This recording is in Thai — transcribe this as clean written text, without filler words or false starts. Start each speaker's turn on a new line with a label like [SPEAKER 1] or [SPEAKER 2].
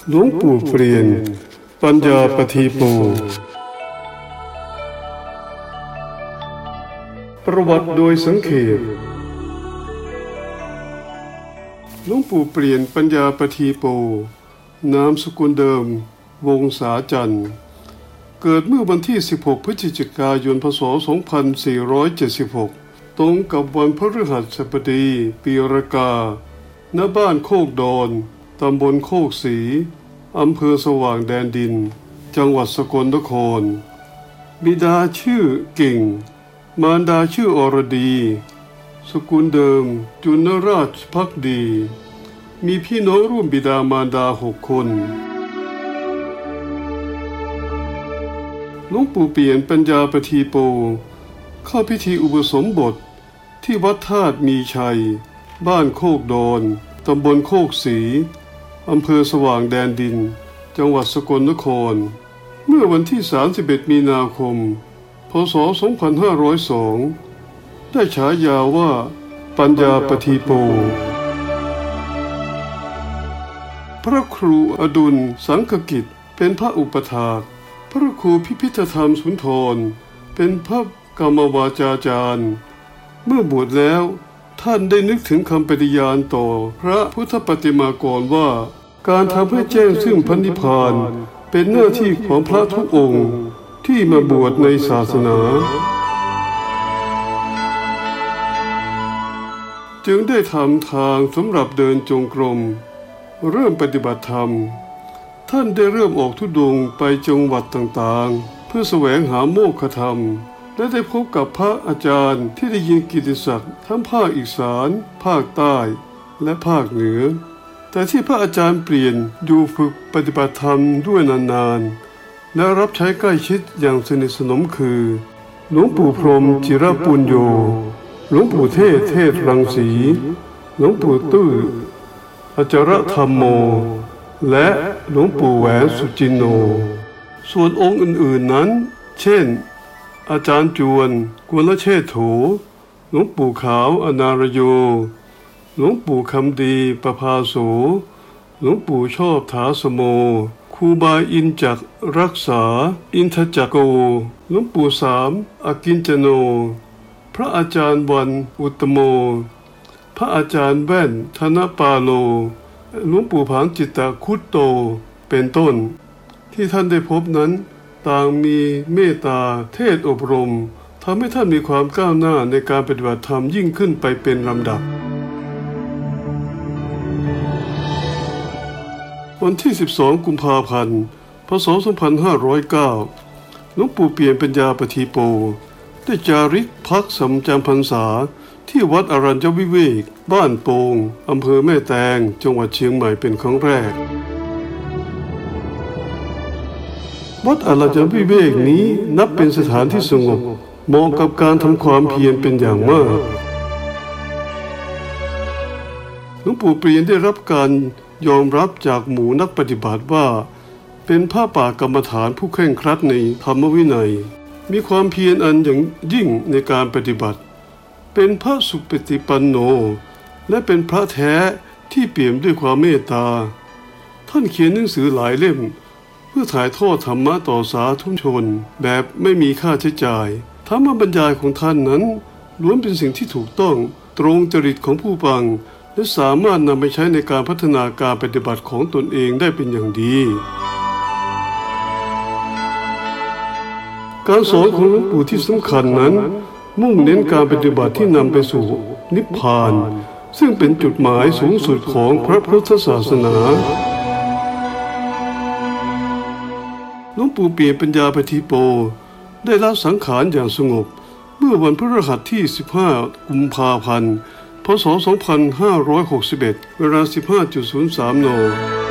[SPEAKER 1] หลวงปู่เปลี่ยนปัญญาปทีโปประวัติโดยสังเขปหลวงปู่เปลี่ยนปัญญาปทีโปนามสกุลเดิมวงศาจันทร์เกิดเมื่อวันที่16พฤศจิกายนพ.ศ. 2476ตรงกับวันพฤหัสบดีปีรากาณบ้านโคกดอนตำบลโคกศรีอำเภอสว่างแดนดินจังหวัดสกลนครบิดาชื่อเก่งมารดาชื่ออรดีสกุลเดิมจุนราชภักดีมีพี่น้องร่วมบิดามารดา6 คนหลวงปู่เปลี่ยนปัญญาปทีโปเข้าพิธีอุปสมบทที่วัดธาตุมีชัยบ้านโคกดอนตำบลโคกศรีอำเภอสว่างแดนดินจังหวัดสกลนครเมื่อวันที่31มีนาคมพ.ศ. 2502ได้ฉายาว่าปัญญาปทีโปพระครูอดุลสังฆกิจเป็นพระอุปถากพระครูพิพิธธรรมสุนทรเป็นพระกรรมวาจาจารย์เมื่อบวชแล้วท่านได้นึกถึงคำปฏิญาณต่อพระพุทธปฏิมากรว่าการทำให้แจ้งซึ่งพระนิพพานเป็นหน้าที่ของพระทุกองค์ที่มาบวชในศาสนาจึงได้ทำทางสำหรับเดินจงกรมเริ่มปฏิบัติธรรมท่านได้เริ่มออกธุดงค์ไปจังหวัดต่างๆเพื่อแสวงหาโมฆะธรรมและได้พบกับพระอาจารย์ที่ได้ยินกิตติศักดิ์ทั้งภาคอีสานภาคใต้และภาคเหนือแต่ที่พระอาจารย์เปลี่ยนอยู่ฝึกปฏิบัติธรรมด้วยนานๆและรับใช้ใกล้ชิดอย่างสนิทสนมคือหลวงปู่พรหมจิรปุญโญหลวงปู่เทศรังสีหลวงปู่ตื้ออาจารธรรมโมและหลวงปู่แหวนสุจินโนส่วนองค์อื่นๆนั้นเช่นอาจารย์จวนกุลเชษโถหลวงปู่ขาวอนารโยหลวงปู่คำดีประภาโสหลวงปู่ชอบถาสโมครูบาอินจักรักษาอินทจักโกหลวงปู่สามอากินจโนพระอาจารย์วันอุตโมพระอาจารย์แว่นธนปาโลหลวงปู่ผางจิตตคุตโตเป็นต้นที่ท่านได้พบนั้นต่างมีเมตตาเทศอบรมทำให้ท่านมีความก้าวหน้าในการปฏิบัติธรรมยิ่งขึ้นไปเป็นลำดับวันที่12กุมภาพันธ์พ.ศ. 2509หลวงปู่เปลี่ยนปัญญาปทีโปได้จาริกพักสำจำพรรษาที่วัดอรัญญวิเวกบ้านโป่งอำเภอแม่แตงจังหวัดเชียงใหม่เป็นครั้งแรกวัดอรัญญวิเวกนี้นับเป็นสถานที่สงบเหมาะกับการทำความเพียรเป็นอย่างมากหลวงปู่เปลี่ยนได้รับการยอมรับจากหมู่นักปฏิบัติว่าเป็นพระป่ากรรมฐานผู้เคร่งครัดในธรรมวินัยมีความเพียรอันอย่างยิ่งในการปฏิบัติเป็นพระสุปฏิปันโนและเป็นพระแท้ที่เปี่ยมด้วยความเมตตาท่านเขียนหนังสือหลายเล่มเพื่อถ่ายทอดธรรมะต่อสาธุชนแบบไม่มีค่าใช้จ่ายธรรมบรรยายของท่านนั้นล้วนเป็นสิ่งที่ถูกต้องตรงจริตของผู้ฟังและสามารถนำไปใช้ในการพัฒนาการปฏิบัติของตนเองได้เป็นอย่างดีการสอนของหลวงปู่ที่สำคัญนั้นมุ่งเน้นการปฏิบัติที่นำไปสู่นิพพานซึ่งเป็นจุดหมายสูงสุดของพระพุทธศาสนาหลวงปู่เปลี่ยนปัญญาปทีโปได้ละสังขารอย่างสงบเมื่อวันพฤหัสที่15กุมภาพันธ์พ.ศ. 2561เวลา 15.03 น.